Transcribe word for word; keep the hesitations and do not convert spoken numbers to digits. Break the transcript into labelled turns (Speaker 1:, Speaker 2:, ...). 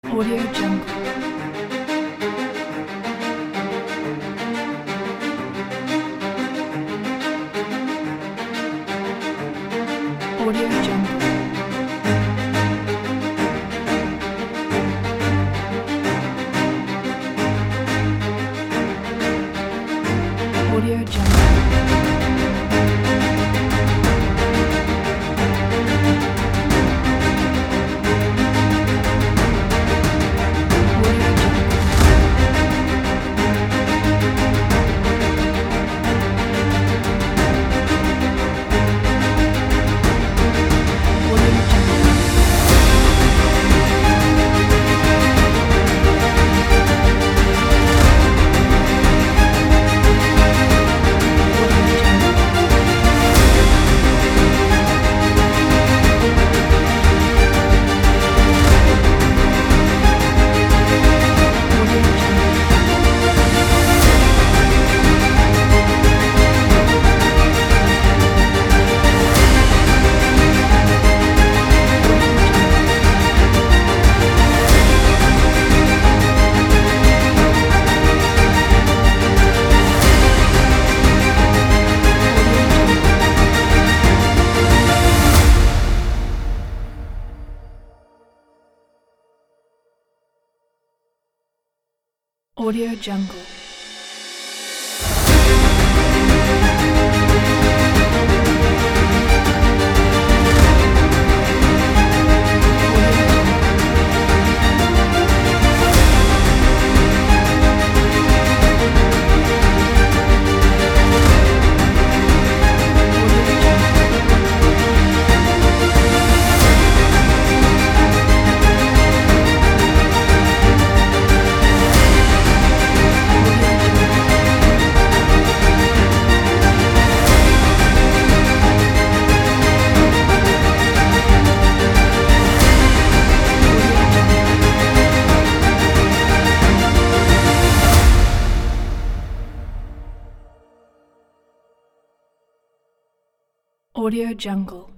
Speaker 1: Audio Jungle. Audio Jungle. Audio Jungle. Audio Jungle. Audio Jungle. Audio Jungle. Audio Jungle. Audio Jungle. Audio Jungle. Audio Jungle. Audio Jungle. Audio Jungle. Audio Jungle. Audio Jungle. Audio Jungle.